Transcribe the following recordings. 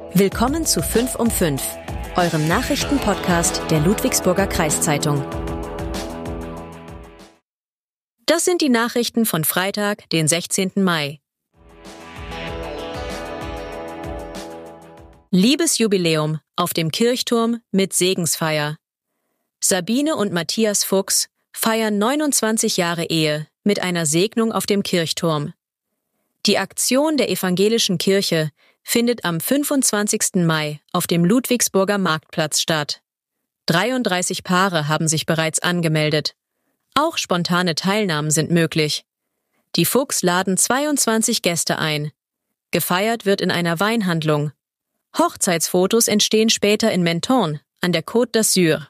Willkommen zu 5 um 5, eurem Nachrichtenpodcast der Ludwigsburger Kreiszeitung. Das sind die Nachrichten von Freitag, den 16. Mai. Liebesjubiläum auf dem Kirchturm mit Segensfeier. Sabine und Matthias Fuchs feiern 29 Jahre Ehe mit einer Segnung auf dem Kirchturm. Die Aktion der evangelischen Kirche findet am 25. Mai auf dem Ludwigsburger Marktplatz statt. 33 Paare haben sich bereits angemeldet. Auch spontane Teilnahmen sind möglich. Die Fuchs laden 22 Gäste ein. Gefeiert wird in einer Weinhandlung. Hochzeitsfotos entstehen später in Menton an der Côte d'Azur.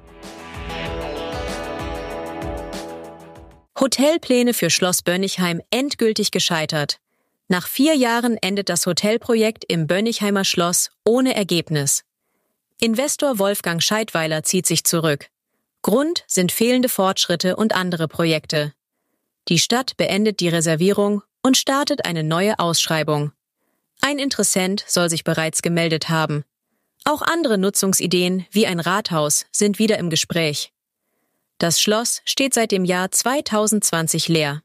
Hotelpläne für Schloss Bönnigheim endgültig gescheitert. Nach 4 Jahren endet das Hotelprojekt im Bönnigheimer Schloss ohne Ergebnis. Investor Wolfgang Scheidweiler zieht sich zurück. Grund sind fehlende Fortschritte und andere Projekte. Die Stadt beendet die Reservierung und startet eine neue Ausschreibung. Ein Interessent soll sich bereits gemeldet haben. Auch andere Nutzungsideen wie ein Rathaus sind wieder im Gespräch. Das Schloss steht seit dem Jahr 2020 leer.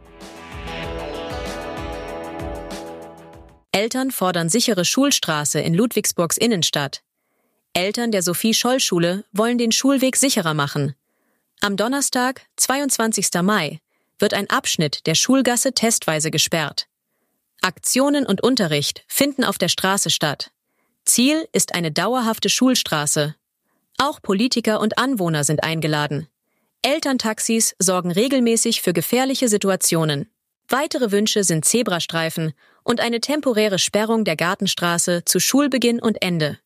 Eltern fordern sichere Schulstraße in Ludwigsburgs Innenstadt. Eltern der Sophie-Scholl-Schule wollen den Schulweg sicherer machen. Am Donnerstag, 22. Mai, wird ein Abschnitt der Schulgasse testweise gesperrt. Aktionen und Unterricht finden auf der Straße statt. Ziel ist eine dauerhafte Schulstraße. Auch Politiker und Anwohner sind eingeladen. Elterntaxis sorgen regelmäßig für gefährliche Situationen. Weitere Wünsche sind Zebrastreifen und eine temporäre Sperrung der Gartenstraße zu Schulbeginn und Ende.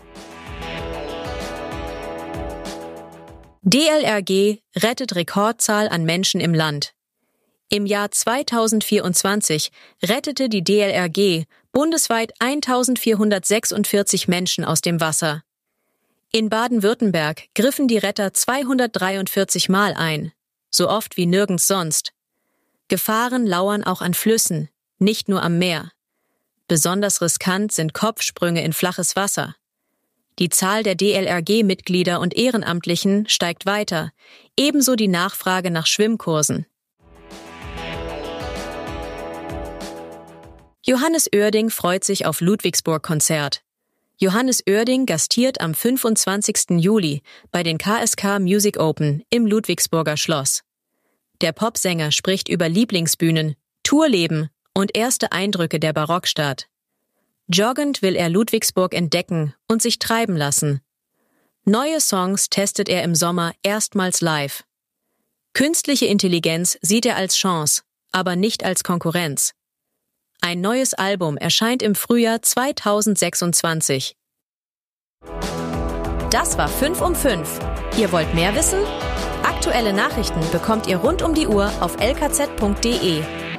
DLRG rettet Rekordzahl an Menschen im Land. Im Jahr 2024 rettete die DLRG bundesweit 1446 Menschen aus dem Wasser. In Baden-Württemberg griffen die Retter 243 Mal ein, so oft wie nirgends sonst. Gefahren lauern auch an Flüssen, nicht nur am Meer. Besonders riskant sind Kopfsprünge in flaches Wasser. Die Zahl der DLRG-Mitglieder und Ehrenamtlichen steigt weiter, ebenso die Nachfrage nach Schwimmkursen. Johannes Oerding freut sich auf Ludwigsburg-Konzert. Johannes Oerding gastiert am 25. Juli bei den KSK Music Open im Ludwigsburger Schloss. Der Popsänger spricht über Lieblingsbühnen, Tourleben und erste Eindrücke der Barockstadt. Joggend will er Ludwigsburg entdecken und sich treiben lassen. Neue Songs testet er im Sommer erstmals live. Künstliche Intelligenz sieht er als Chance, aber nicht als Konkurrenz. Ein neues Album erscheint im Frühjahr 2026. Das war 5 um 5. Ihr wollt mehr wissen? Aktuelle Nachrichten bekommt ihr rund um die Uhr auf lkz.de.